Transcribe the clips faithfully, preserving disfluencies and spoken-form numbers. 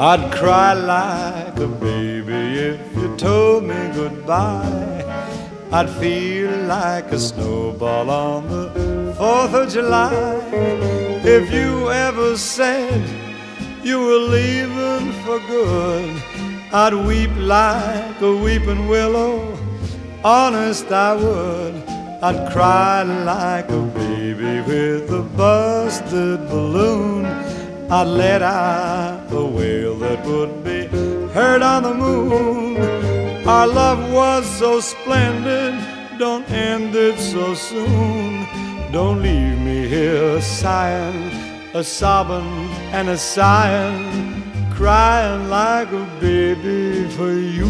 I'd cry like a baby if you told me goodbye. I'd feel like a snowball on the fourth of July if you ever said you were leaving for good. I'd weep like a weeping willow, honest I would. I'd cry like a baby with a busted balloon. I'd let out a wail that would be heard on the moon. Our love was so splendid, don't end it so soon. Don't leave me here sighing, a sobbing and a sighing, crying like a baby for you.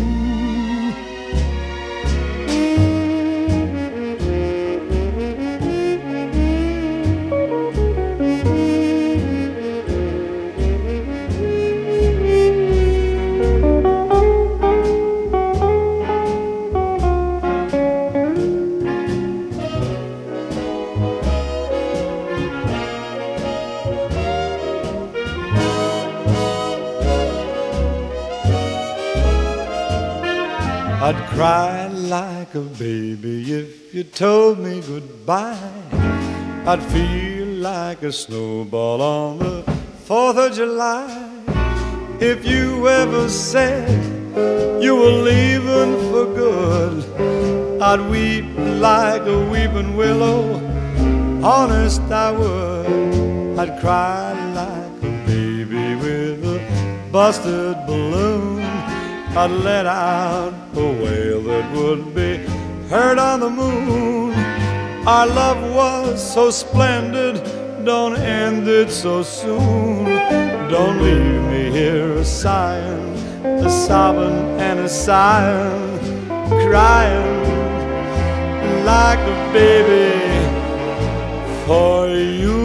I'd cry like a baby if you told me goodbye. I'd feel like a snowball on the fourth of July if you ever said you were leaving for good. I'd weep like a weeping willow, honest I would. I'd cry like a baby with a busted balloon. I'd let out a wail that would be heard on the moon. Our love was so splendid, don't end it so soon. Don't leave me here a sighing, a sobbing and a sighing, crying like a baby for you.